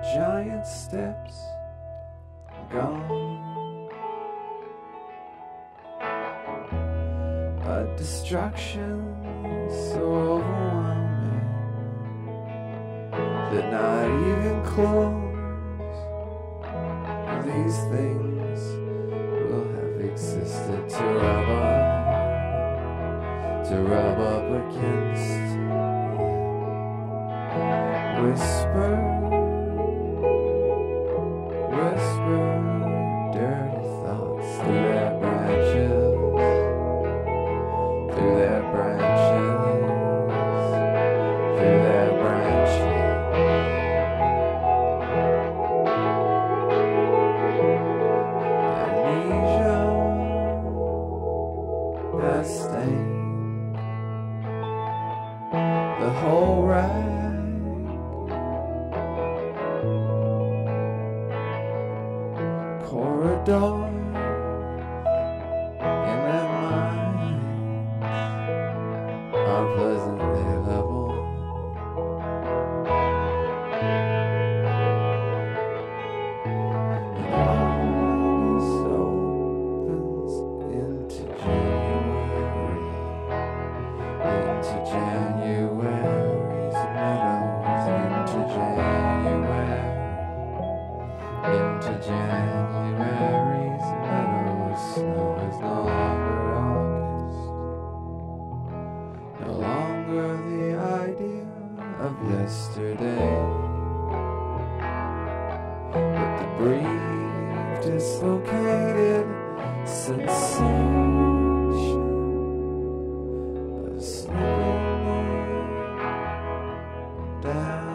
giant steps gone. A destruction so overwhelming that not even close these things will have existed to rub up against. Whisper, whisper dirty thoughts through their branches, through their branches, through their branches. Amnesia has stained the whole rag. Corridors in their minds are pleasantly level. And August opens into January, into January's meadows, into January, into January's meadows. Snow is no longer August, no longer the idea of yesterday, but the brief, dislocated sensation of slipping down.